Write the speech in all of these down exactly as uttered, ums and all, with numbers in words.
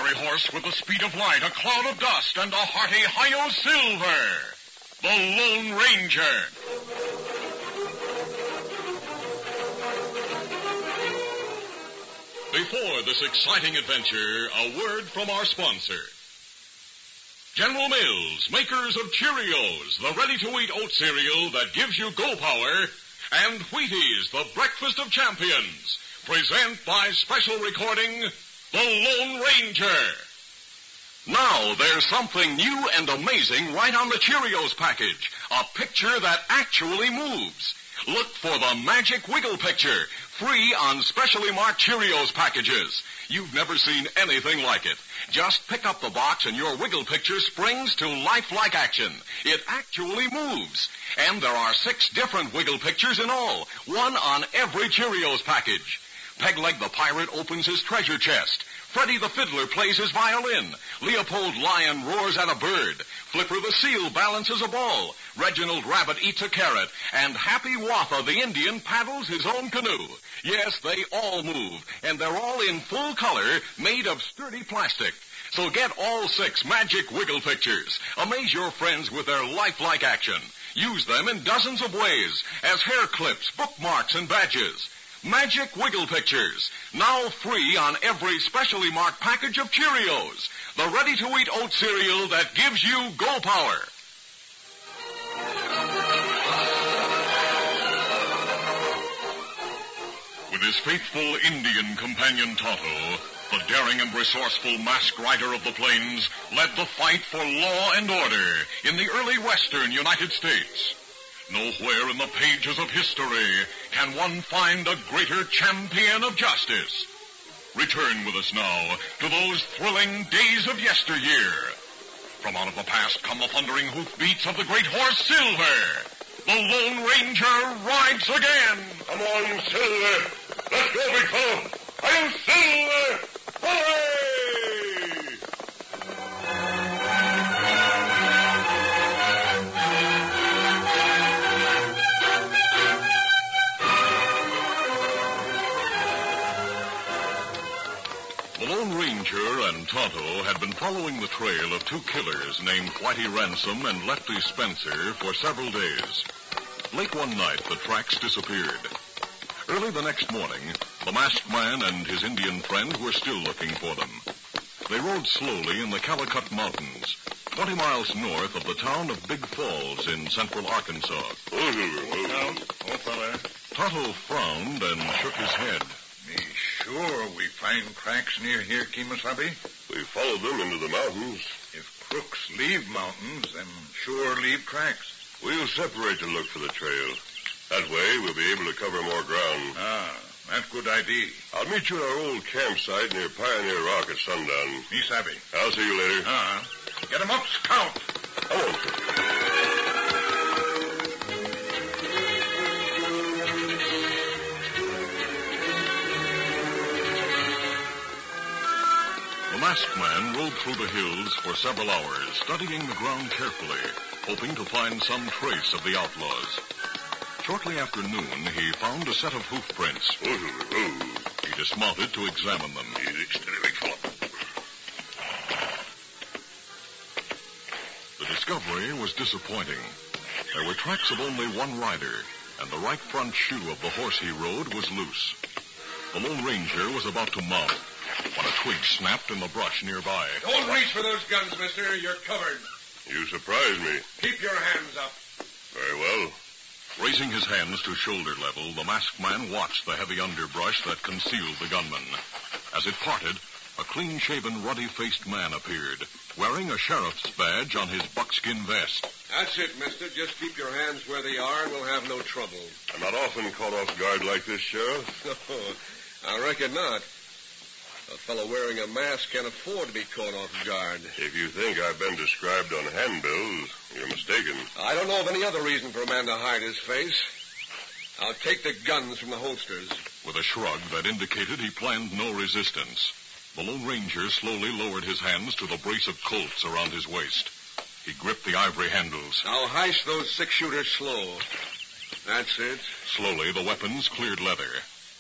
ordinary horse with the speed of light, a cloud of dust, and a hearty Hi-Yo Silver, the Lone Ranger. Before this exciting adventure, a word from our sponsor. General Mills, makers of Cheerios, the ready-to-eat oat cereal that gives you go power, and Wheaties, the breakfast of champions, present by special recording, The Lone Ranger. Now there's something new and amazing right on the Cheerios package, a picture that actually moves. Look for the Magic Wiggle Picture, free on specially marked Cheerios packages. You've never seen anything like it. Just pick up the box and your Wiggle Picture springs to lifelike action. It actually moves. And there are six different Wiggle Pictures in all, one on every Cheerios package. Pegleg the Pirate opens his treasure chest. Freddie the Fiddler plays his violin. Leopold Lion roars at a bird. Flipper the Seal balances a ball. Reginald Rabbit eats a carrot. And Happy Watha the Indian paddles his own canoe. Yes, they all move. And they're all in full color, made of sturdy plastic. So get all six Magic Wiggle Pictures. Amaze your friends with their lifelike action. Use them in dozens of ways, as hair clips, bookmarks, and badges. Magic Wiggle Pictures, now free on every specially marked package of Cheerios, the ready-to-eat oat cereal that gives you go power. With his faithful Indian companion Tonto, the daring and resourceful masked rider of the plains led the fight for law and order in the early western United States. Nowhere in the pages of history can one find a greater champion of justice. Return with us now to those thrilling days of yesteryear. From out of the past come the thundering hoofbeats of the great horse Silver. The Lone Ranger rides again. Come on, Silver. Let's go, big fellow. I'm Silver. Hooray! The Lone Ranger and Tonto had been following the trail of two killers named Whitey Ransom and Lefty Spencer for several days. Late one night, the tracks disappeared. Early the next morning, the masked man and his Indian friend were still looking for them. They rode slowly in the Calicut Mountains, twenty miles north of the town of Big Falls in central Arkansas. Oh, oh, fella. Tonto frowned and shook his head. Me sure we find cracks near here, Kemosabe. We followed them into the mountains. If crooks leave mountains, them sure leave cracks. We'll separate to look for the trail. That way, we'll be able to cover more ground. Ah, that's good idea. I'll meet you at our old campsite near Pioneer Rock at sundown. Me savvy. I'll see you later. Uh-huh. Get 'em up, Scout. Come on, sir. The masked man rode through the hills for several hours, studying the ground carefully, hoping to find some trace of the outlaws. Shortly after noon, he found a set of hoof prints. He dismounted to examine them. The discovery was disappointing. There were tracks of only one rider, and the right front shoe of the horse he rode was loose. The Lone Ranger was about to mount when a twig snapped in the brush nearby. Don't reach for those guns, mister. You're covered. You surprised me. Keep your hands up. Very well. Raising his hands to shoulder level, the masked man watched the heavy underbrush that concealed the gunman. As it parted, a clean-shaven, ruddy-faced man appeared, wearing a sheriff's badge on his buckskin vest. That's it, mister. Just keep your hands where they are and we'll have no trouble. I'm not often caught off guard like this, Sheriff. I reckon not. A fellow wearing a mask can't afford to be caught off guard. If you think I've been described on handbills, you're mistaken. I don't know of any other reason for a man to hide his face. I'll take the guns from the holsters. With a shrug that indicated he planned no resistance, the Lone Ranger slowly lowered his hands to the brace of Colts around his waist. He gripped the ivory handles. Now heist those six-shooters slow. That's it. Slowly, the weapons cleared leather.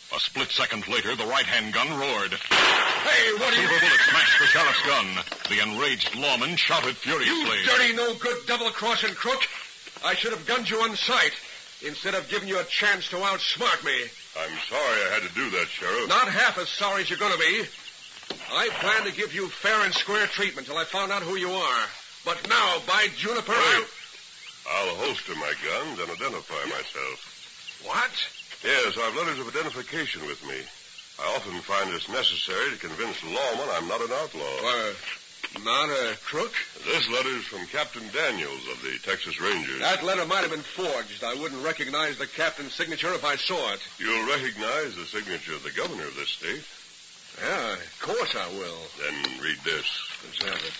A split second later, the right-hand gun roared. Hey, what A are you... silver bullet smashed the sheriff's gun. The enraged lawman shouted furiously. You dirty, no-good, double-crossing crook. I should have gunned you on sight instead of giving you a chance to outsmart me. I'm sorry I had to do that, Sheriff. Not half as sorry as you're going to be. I planned to give you fair and square treatment till I found out who you are. But now, by Juniper... Wait. I'll holster my guns and identify myself. What? Yes, I've letters of identification with me. I often find it's necessary to convince lawmen I'm not an outlaw. Uh, not a crook? This letter's from Captain Daniels of the Texas Rangers. That letter might have been forged. I wouldn't recognize the captain's signature if I saw it. You'll recognize the signature of the governor of this state. Yeah, of course I will. Then read this. Let's have it.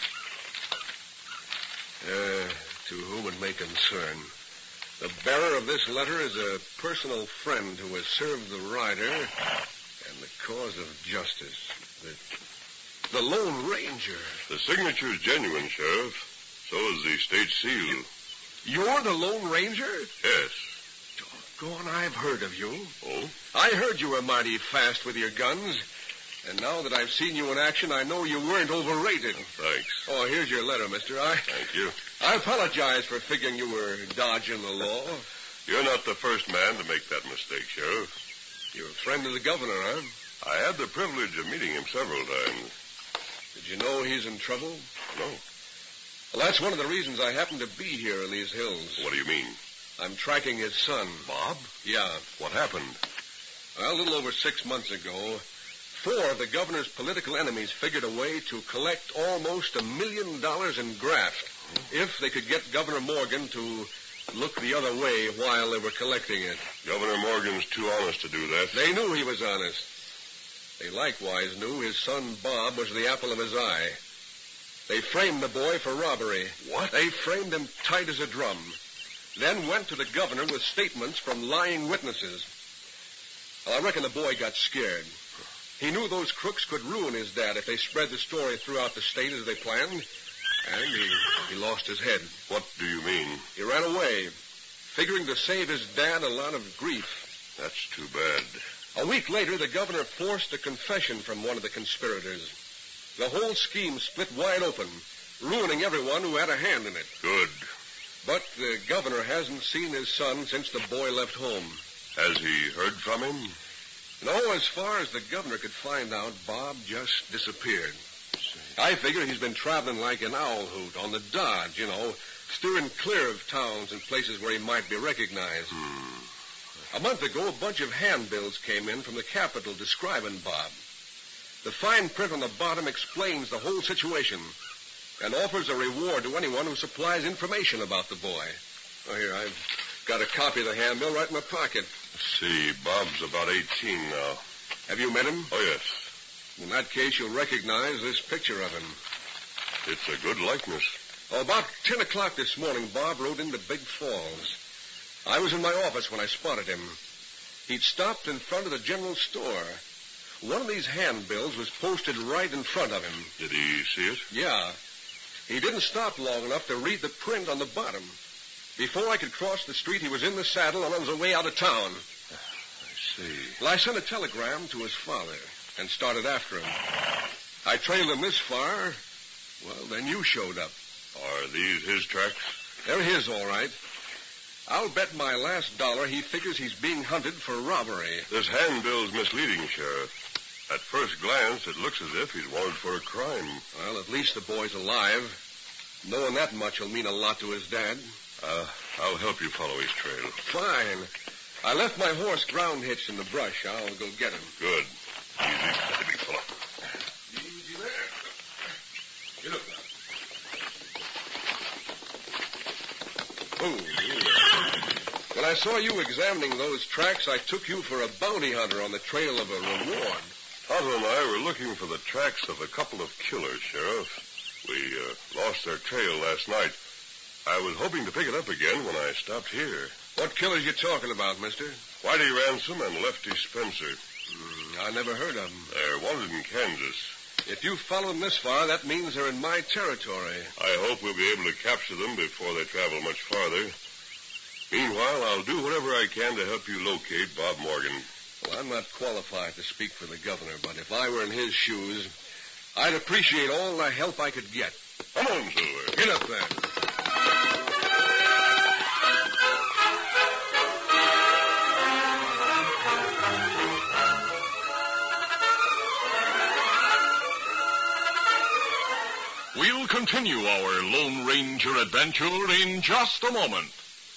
Uh, to whom it may concern. The bearer of this letter is a personal friend who has served the rider and the cause of justice. The, the Lone Ranger. The signature's genuine, Sheriff. So is the state seal. You're the Lone Ranger? Yes. Doggone, I've heard of you. Oh? I heard you were mighty fast with your guns. And now that I've seen you in action, I know you weren't overrated. Thanks. Oh, here's your letter, mister. I... Thank you. I apologize for figuring you were dodging the law. You're not the first man to make that mistake, Sheriff. You're a friend of the governor, huh? I had the privilege of meeting him several times. Did you know he's in trouble? No. Well, that's one of the reasons I happen to be here in these hills. What do you mean? I'm tracking his son. Bob? Yeah. What happened? Well, a little over six months ago, four of the governor's political enemies figured a way to collect almost a million dollars in graft if they could get Governor Morgan to look the other way while they were collecting it. Governor Morgan's too honest to do that. They knew he was honest. They likewise knew his son Bob was the apple of his eye. They framed the boy for robbery. What? They framed him tight as a drum. Then went to the governor with statements from lying witnesses. Well, I reckon the boy got scared. He knew those crooks could ruin his dad if they spread the story throughout the state as they planned. And he, he lost his head. What do you mean? He ran away, figuring to save his dad a lot of grief. That's too bad. A week later, the governor forced a confession from one of the conspirators. The whole scheme split wide open, ruining everyone who had a hand in it. Good. But the governor hasn't seen his son since the boy left home. Has he heard from him? No, as far as the governor could find out, Bob just disappeared. I figure he's been traveling like an owl hoot on the dodge, you know, steering clear of towns and places where he might be recognized. Hmm. A month ago, a bunch of handbills came in from the capital describing Bob. The fine print on the bottom explains the whole situation and offers a reward to anyone who supplies information about the boy. Oh, here, I've got a copy of the handbill right in my pocket. Let's see, Bob's about eighteen now. Have you met him? Oh, yes. In that case, you'll recognize this picture of him. It's a good likeness. Oh, about ten o'clock this morning, Bob rode into Big Falls. I was in my office when I spotted him. He'd stopped in front of the general store. One of these handbills was posted right in front of him. Did he see it? Yeah. He didn't stop long enough to read the print on the bottom. Before I could cross the street, he was in the saddle and on his way out of town. I see. Well, I sent a telegram to his father and started after him. I trailed him this far. Well, then you showed up. Are these his tracks? They're his, all right. I'll bet my last dollar he figures he's being hunted for robbery. This handbill's misleading, Sheriff. At first glance, it looks as if he's wanted for a crime. Well, at least the boy's alive. Knowing that much will mean a lot to his dad. Uh, I'll help you follow his trail. Fine. I left my horse ground hitched in the brush. I'll go get him. Good. Easy, steady, big fella. Easy there. Get up now. Oh, when I saw you examining those tracks, I took you for a bounty hunter on the trail of a reward. Tonto and I were looking for the tracks of a couple of killers, Sheriff. We uh, lost their trail last night. I was hoping to pick it up again when I stopped here. What killers you talking about, mister? Whitey Ransom and Lefty Spencer. Mm, I never heard of them. They're wanted in Kansas. If you follow them this far, that means they're in my territory. I hope we'll be able to capture them before they travel much farther. Meanwhile, I'll do whatever I can to help you locate Bob Morgan. Well, I'm not qualified to speak for the governor, but if I were in his shoes, I'd appreciate all the help I could get. Come on, Silver. Get up there. We'll continue our Lone Ranger adventure in just a moment.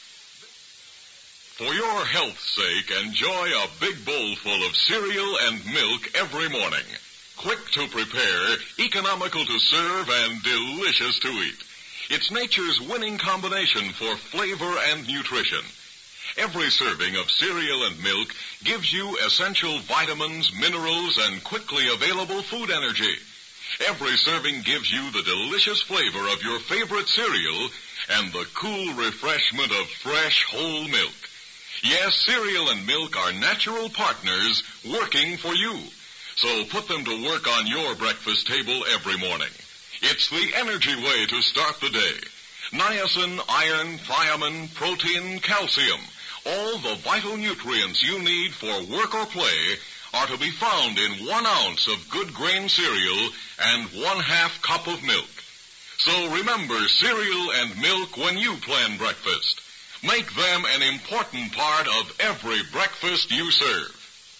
For your health's sake, enjoy a big bowl full of cereal and milk every morning. Quick to prepare, economical to serve, and delicious to eat. It's nature's winning combination for flavor and nutrition. Every serving of cereal and milk gives you essential vitamins, minerals, and quickly available food energy. Every serving gives you the delicious flavor of your favorite cereal and the cool refreshment of fresh whole milk. Yes, cereal and milk are natural partners working for you. So put them to work on your breakfast table every morning. It's the energy way to start the day. Niacin, iron, thiamine, protein, calcium, all the vital nutrients you need for work or play are to be found in one ounce of good grain cereal and one half cup of milk. So remember cereal and milk when you plan breakfast. Make them an important part of every breakfast you serve.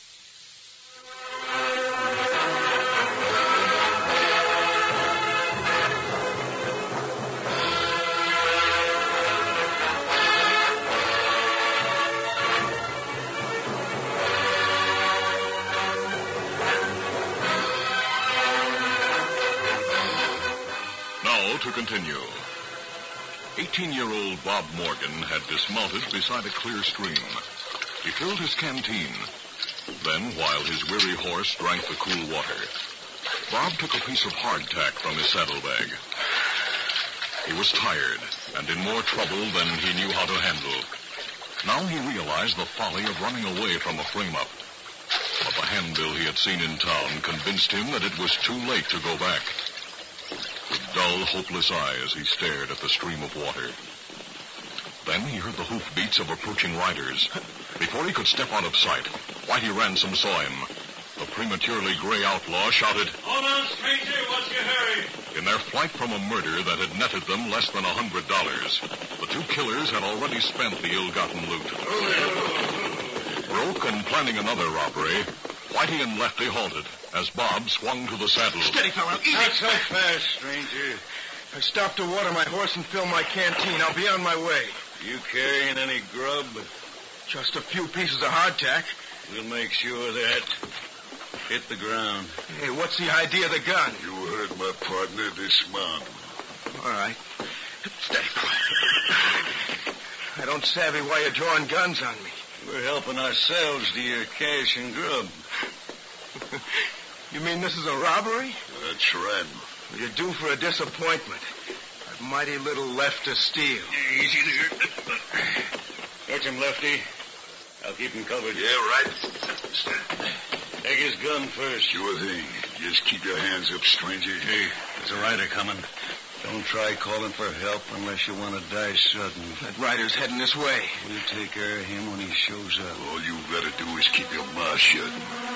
Now to continue. eighteen-year-old Bob Morgan had dismounted beside a clear stream. He filled his canteen. Then, while his weary horse drank the cool water, Bob took a piece of hardtack from his saddlebag. He was tired and in more trouble than he knew how to handle. Now he realized the folly of running away from a frame-up. But the handbill he had seen in town convinced him that it was too late to go back. With dull, hopeless eyes, he stared at the stream of water. Then he heard the hoofbeats of approaching riders. Before he could step out of sight, Whitey Ransom saw him. The prematurely gray outlaw shouted, "Hold on, stranger. What's your hurry?" In their flight from a murder that had netted them less than a hundred dollars, the two killers had already spent the ill-gotten loot. Broke and planning another robbery, Whitey and Lefty halted as Bob swung to the saddle. Steady, fella. Easy. Not so fast, stranger. I stopped to water my horse and fill my canteen. I'll be on my way. You carrying any grub? Just a few pieces of hardtack. We'll make sure of that. Hit the ground. Hey, what's the idea of the gun? You heard my partner dismount. All right. Steady, fella. I don't savvy why you're drawing guns on me. We're helping ourselves to your cash and grub. You mean this is a robbery? That's right. Well, you're due for a disappointment. I've mighty little left to steal. Easy there. Catch him, Lefty. I'll keep him covered. Yeah, right. Take his gun first. Sure thing. Just keep your hands up, stranger. Hey, there's a rider coming. Don't try calling for help unless you want to die sudden. That rider's heading this way. We'll take care of him when he shows up. All you gotta do is keep your mouth shut.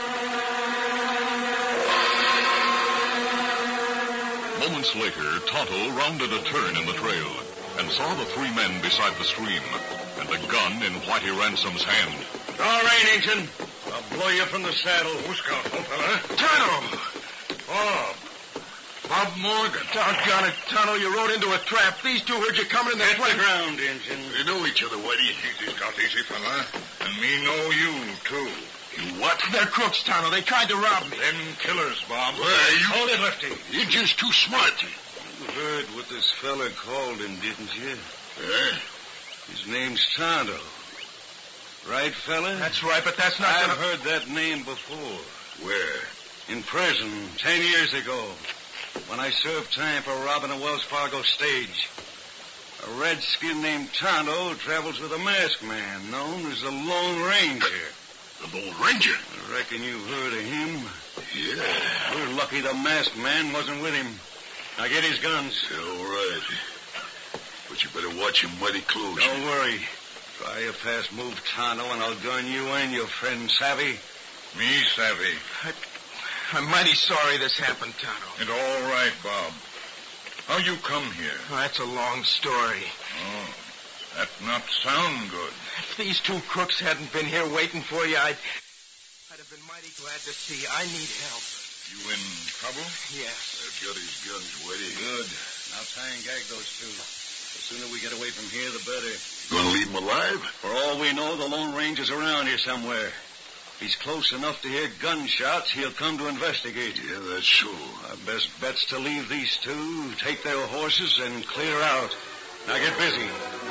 Moments later, Tonto rounded a turn in the trail and saw the three men beside the stream and a gun in Whitey Ransom's hand. All right, Injun. I'll blow you from the saddle. Who's got, old fella? Tonto! Oh, Bob Morgan. Doggone it, Tonto, you rode into a trap. These two heard you coming in the Hit flank. the ground, Injun. We know each other, Whitey. Easy, Scout, easy, fella. And me know you, too. You what? They're crooks, Tonto. They tried to rob me. Them killers, Bob. Why, you... Hold it, Lefty. You're just too smart. You heard what this fella called him, didn't you? Eh? His name's Tonto. Right, fella? That's right, but that's not I've gonna... heard that name before. Where? In prison, ten years ago, when I served time for robbing a Wells Fargo stage. A redskin named Tonto travels with a masked man known as the Lone Ranger. The Lone Ranger? I reckon you've heard of him. Yeah. We're lucky the masked man wasn't with him. Now get his guns. All right. But you better watch him mighty close. Don't worry. Try a fast move, Tonto, and I'll gun you and your friend Savvy. Me, Savvy. I, I'm mighty sorry this happened, Tonto. And all right, Bob. How you come here? Oh, that's a long story. Oh, that not sound good. If these two crooks hadn't been here waiting for you, I'd... I'd have been mighty glad to see you. I need help. You in trouble? Yes. They've got his guns, Whitey. Good. Now tie and gag those two. The sooner we get away from here, the better. Gonna leave him alive? For all we know, the Lone Ranger's around here somewhere. If he's close enough to hear gunshots, he'll come to investigate. Yeah, that's so. Our best bet's to leave these two, take their horses, and clear out. Now get busy.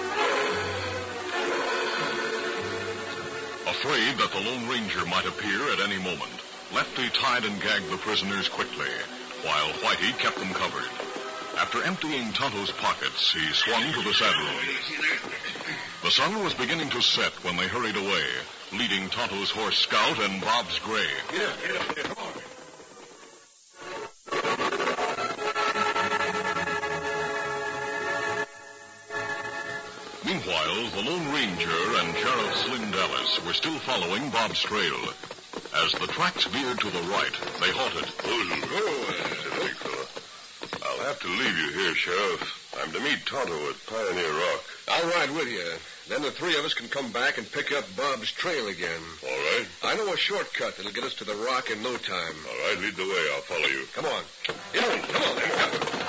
Afraid that the Lone Ranger might appear at any moment, Lefty tied and gagged the prisoners quickly, while Whitey kept them covered. After emptying Tonto's pockets, he swung to the saddle. The sun was beginning to set when they hurried away, leading Tonto's horse Scout and Bob's Gray. Get up, get up, get up. Come on. Meanwhile, the Lone Ranger and Sheriff Slim Dallas were still following Bob's trail. As the tracks veered to the right, they halted. Oh, big fella. I'll have to leave you here, Sheriff. I'm to meet Tonto at Pioneer Rock. I'll ride with you. Then the three of us can come back and pick up Bob's trail again. All right. I know a shortcut that'll get us to the rock in no time. All right, lead the way. I'll follow you. Come on. Get on. Come on. Come on.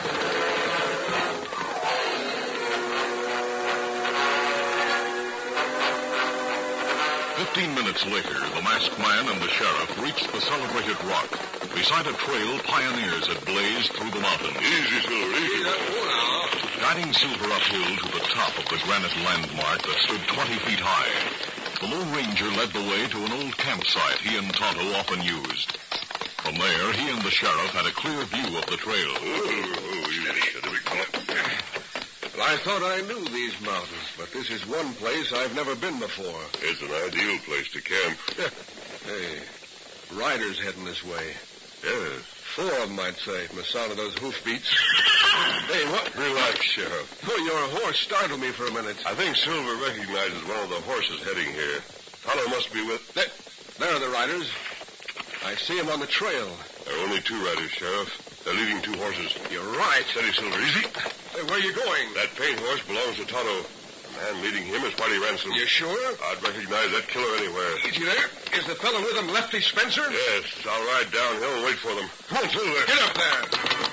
Fifteen minutes later, the masked man and the sheriff reached the celebrated rock, beside a trail pioneers had blazed through the mountains. Easy, Silver, easy. Guiding Silver uphill to the top of the granite landmark that stood twenty feet high, the Lone Ranger led the way to an old campsite he and Tonto often used. From there, he and the sheriff had a clear view of the trail. Oh, oh, easy, steady, big fella. Well, I thought I knew these mountains, but this is one place I've never been before. It's an ideal place to camp. Hey, riders heading this way. Yes. Four of them, I'd say, from the sound of those hoofbeats. Hey, what? Relax, Sheriff. Oh, your horse startled me for a minute. I think Silver recognizes one of the horses heading here. Tonto must be with... There, there are the riders. I see them on the trail. There are only two riders, Sheriff. They're leading two horses. You're right. Steady, Silver, easy. Hey, where are you going? That paint horse belongs to Tonto. The man leading him is Whitey Ransom. You sure? I'd recognize that killer anywhere. Easy there. Is the fellow with him Lefty Spencer? Yes, I'll ride downhill and wait for them. Come on, Silver. Get up there.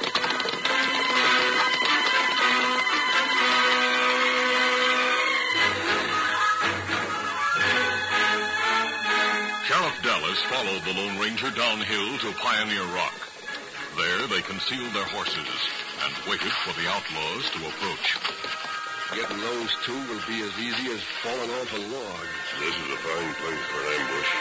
Sheriff Dallas followed the Lone Ranger downhill to Pioneer Rock. There, they concealed their horses and waited for the outlaws to approach. Getting those two will be as easy as falling off a log. This is a fine place for an ambush.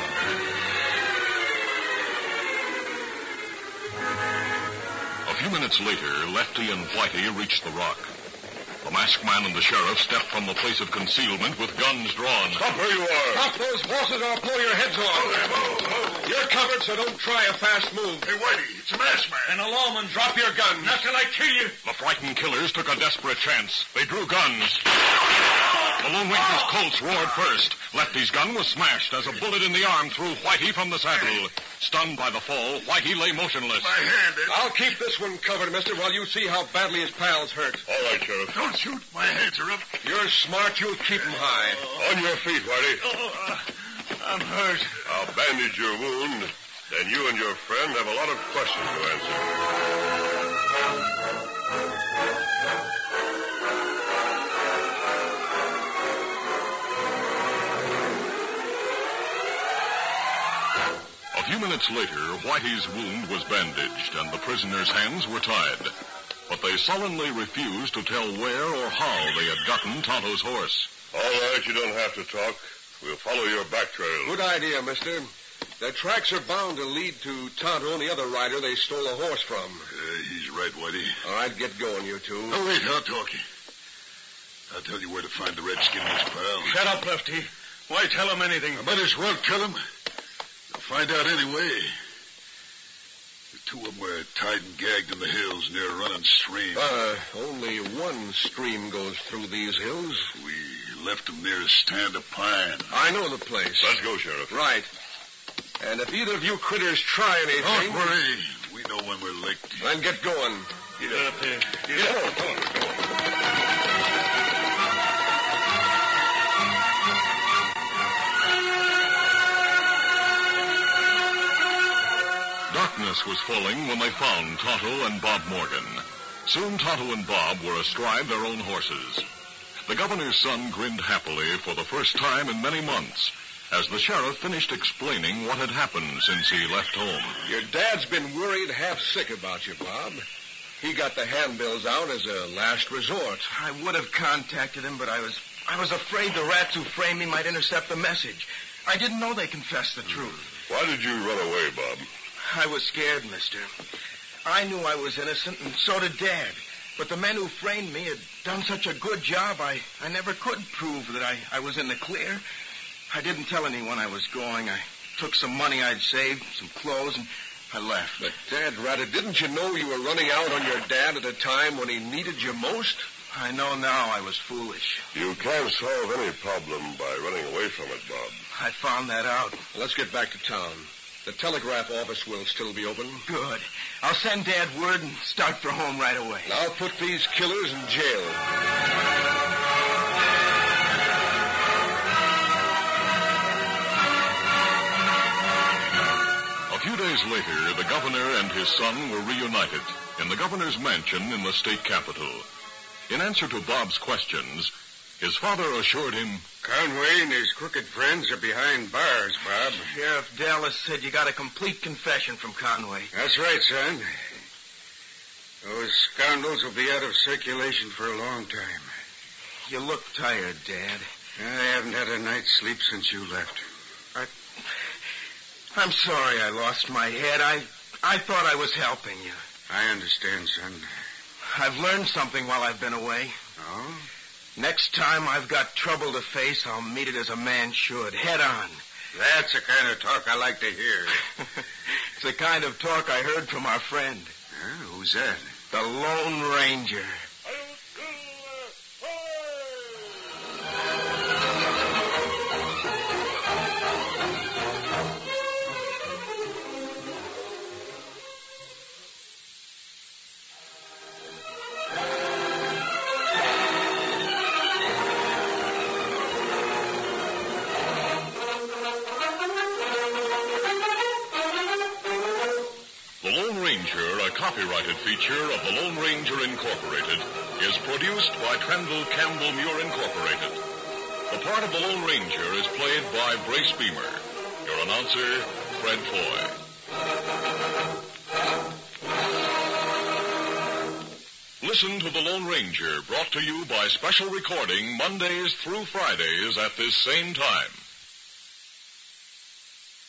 A few minutes later, Lefty and Whitey reached the rock. The masked man and the sheriff stepped from the place of concealment with guns drawn. Stop where you are. Stop those horses or I'll blow your heads off. You're covered, so don't try a fast move. Hey, Whitey, it's a masked man. And a lawman, drop your gun. Not till I kill you. The frightened killers took a desperate chance. They drew guns. The Lone Ranger's Colts roared first. Lefty's gun was smashed as a bullet in the arm threw Whitey from the saddle. Stunned by the fall, Whitey lay motionless. My hand is... I'll keep this one covered, mister, while you see how badly his pal's hurt. All right, Sheriff. Don't shoot. My hands are up. You're smart. You'll keep 'em high. On your feet, Whitey. Oh, uh, I'm hurt. I'll bandage your wound. Then you and your friend have a lot of questions to answer. A few minutes later, Whitey's wound was bandaged and the prisoner's hands were tied. But they sullenly refused to tell where or how they had gotten Tonto's horse. All right, you don't have to talk. We'll follow your back trail. Good idea, mister. Their tracks are bound to lead to Tonto and the other rider they stole a horse from. Uh, he's right, Whitey. All right, get going, you two. Oh, wait, I'll talk. I'll tell you where to find the redskin, Miss Pal. Shut up, Lefty. Why tell him anything? I might as well tell him. They'll find out anyway. The two of them were tied and gagged in the hills near a running stream. Uh, only one stream goes through these hills. We left them near a stand of pine. I know the place. Let's go, Sheriff. Right. And if either of you critters try anything... Don't worry. We know when we're licked. Then get going. Get up there. Get Get up. on, come on, come on. Darkness was falling when they found Tonto and Bob Morgan. Soon Tonto and Bob were astride their own horses. The governor's son grinned happily for the first time in many months as the sheriff finished explaining what had happened since he left home. Your dad's been worried half sick about you, Bob. He got the handbills out as a last resort. I would have contacted him, but I was I was afraid the rats who framed me might intercept the message. I didn't know they confessed the truth. Why did you run away, Bob? I was scared, mister. I knew I was innocent, and so did Dad. But the men who framed me had done such a good job, I, I never could prove that I, I was in the clear. I didn't tell anyone I was going. I took some money I'd saved, some clothes, and I left. But, Dad, Rather, didn't you know you were running out on your dad at a time when he needed you most? I know now I was foolish. You can't solve any problem by running away from it, Bob. I found that out. Let's get back to town. The telegraph office will still be open. Good. I'll send Dad word and start for home right away. And I'll put these killers in jail. A few days later, the governor and his son were reunited in the governor's mansion in the state capital. In answer to Bob's questions, his father assured him, Conway and his crooked friends are behind bars, Bob. Sheriff Dallas said you got a complete confession from Conway. That's right, son. Those scoundrels will be out of circulation for a long time. You look tired, Dad. I haven't had a night's sleep since you left. I, I'm sorry I lost my head. I, I thought I was helping you. I understand, son. I've learned something while I've been away. Oh? Next time I've got trouble to face, I'll meet it as a man should, head on. That's the kind of talk I like to hear. It's the kind of talk I heard from our friend. Huh? Who's that? The Lone Ranger. Copyrighted feature of the Lone Ranger Incorporated is produced by Trendle Campbell Muir Incorporated. The part of the Lone Ranger is played by Brace Beamer. Your announcer, Fred Foy. Listen to the Lone Ranger, brought to you by special recording Mondays through Fridays at this same time.